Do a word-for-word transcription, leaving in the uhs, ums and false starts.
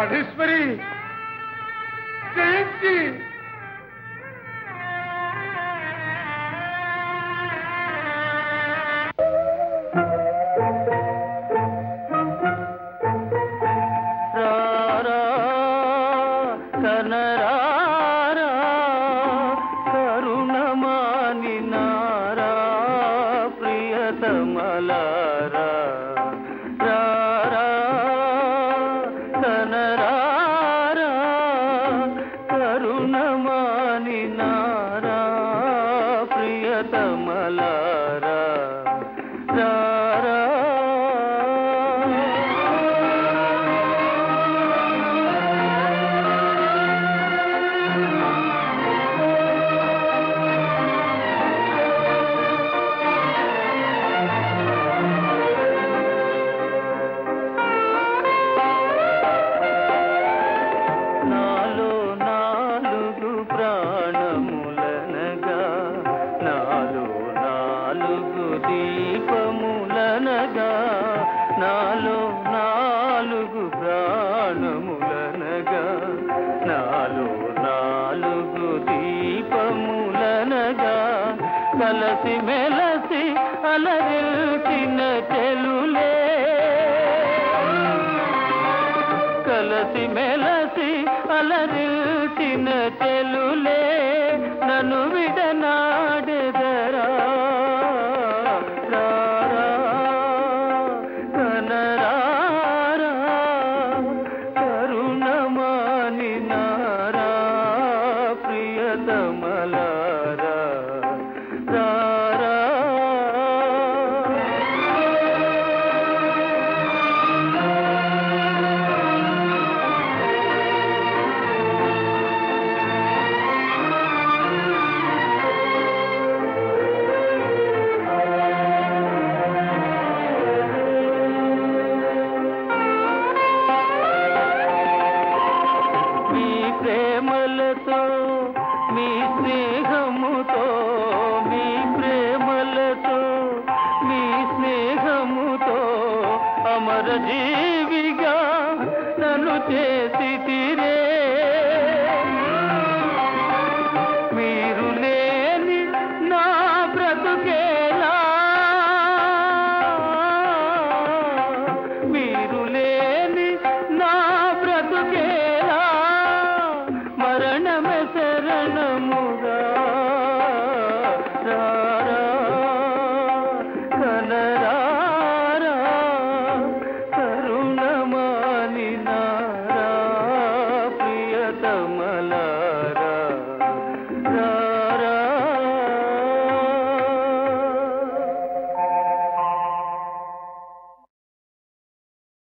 ప్రాణేశ్వరి జయంతి కలసి మెలసి అలరిల్చిన చెలులే కలసి మెలసి అలరిల్చిన చెలులే నన్ను విడనాడెదరా కనరారా కరుణమాని నారా ప్రియతమలారా ప్రేమలతో మీ స్నేహముతో మీ ప్రేమలతో మీ స్నేహముతో అమర జీవిగా నన్ను చేసి తీరే మీరు లేని నా బ్రతుకేలా మీరు లేని నా బ్రతుకేలా మరణమే శరణముగా